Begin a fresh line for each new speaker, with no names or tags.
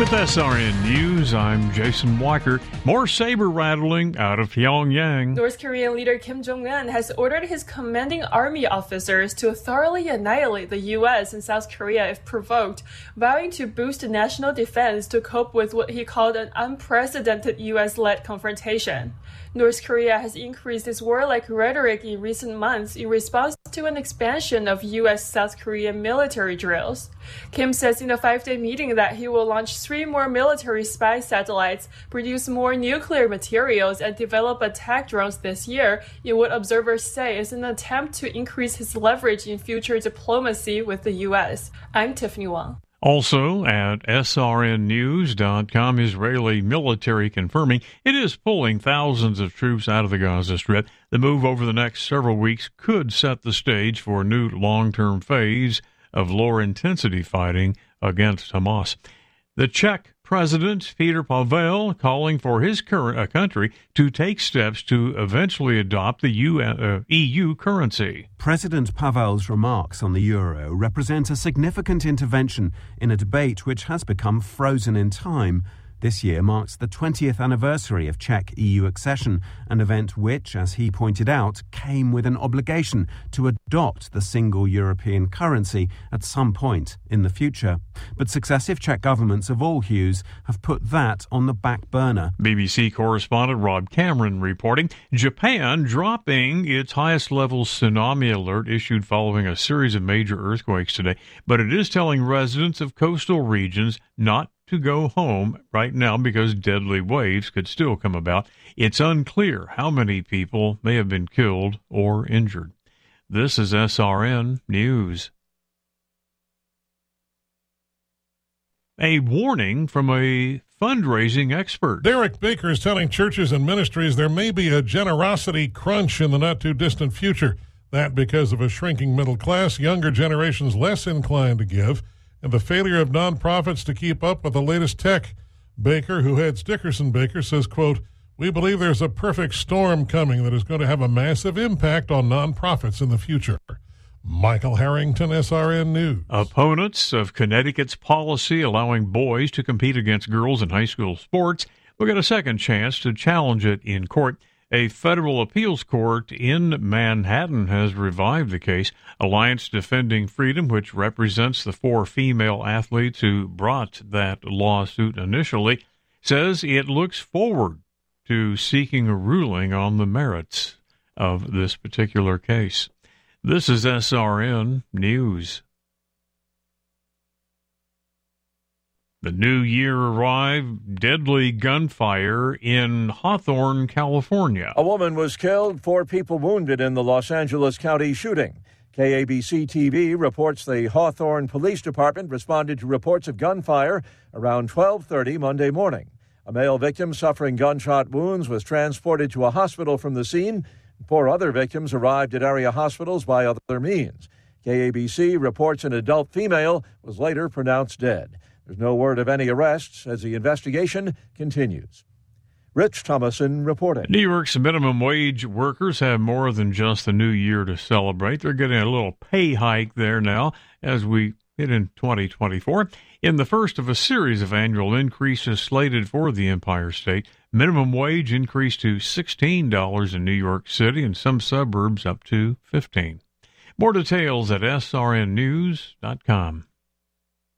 With SRN News, I'm Jason Walker. More saber rattling out of Pyongyang.
North Korean leader Kim Jong-un has ordered his commanding army officers to thoroughly annihilate the U.S. and South Korea if provoked, vowing to boost national defense to cope with what he called an unprecedented U.S.-led confrontation. North Korea has increased its warlike rhetoric in recent months in response to an expansion of U.S.-South Korean military drills. Kim says in a 5-day meeting that he will launch 3 more military spy satellites, produce more nuclear materials, and develop attack drones this year in what observers say is an attempt to increase his leverage in future diplomacy with the U.S. I'm Tiffany Wang.
Also at srnnews.com, Israeli military confirming it is pulling thousands of troops out of the Gaza Strip. The move over the next several weeks could set the stage for a new long-term phase of lower-intensity fighting against Hamas. The Czech President Petr Pavel calling for his country to take steps to eventually adopt the EU currency.
President Pavel's remarks on the euro represent a significant intervention in a debate which has become frozen in time. This year marks the 20th anniversary of Czech EU accession, an event which, as he pointed out, came with an obligation to adopt the single European currency at some point in the future. But successive Czech governments of all hues have put that on the back burner.
BBC correspondent Rob Cameron reporting Japan dropping its highest level tsunami alert issued following a series of major earthquakes today, but it is telling residents of coastal regions not to go home right now because deadly waves could still come about. It's unclear how many people may have been killed or injured. This is SRN News. A warning from a fundraising expert.
Derek Baker is telling churches and ministries there may be a generosity crunch in the not-too-distant future. That because of a shrinking middle class, younger generations less inclined to give, and the failure of nonprofits to keep up with the latest tech. Baker, who heads Dickerson Baker, says, quote, "We believe there's a perfect storm coming that is going to have a massive impact on nonprofits in the future." Michael Harrington, SRN News.
Opponents of Connecticut's policy allowing boys to compete against girls in high school sports will get a second chance to challenge it in court. A federal appeals court in Manhattan has revived the case. Alliance Defending Freedom, which represents the 4 female athletes who brought that lawsuit initially, says it looks forward to seeking a ruling on the merits of this particular case. This is SRN News. The new year arrived, deadly gunfire in Hawthorne, California.
A woman was killed, 4 people wounded in the Los Angeles County shooting. KABC-TV reports the Hawthorne Police Department responded to reports of gunfire around 12:30 Monday morning. A male victim suffering gunshot wounds was transported to a hospital from the scene. 4 other victims arrived at area hospitals by other means. KABC reports an adult female was later pronounced dead. There's no word of any arrests as the investigation continues. Rich Thomason reporting.
New York's minimum wage workers have more than just the new year to celebrate. They're getting a little pay hike there now as we hit in 2024. In the first of a series of annual increases slated for the Empire State, minimum wage increased to $16 in New York City and some suburbs up to $15. More details at srnnews.com.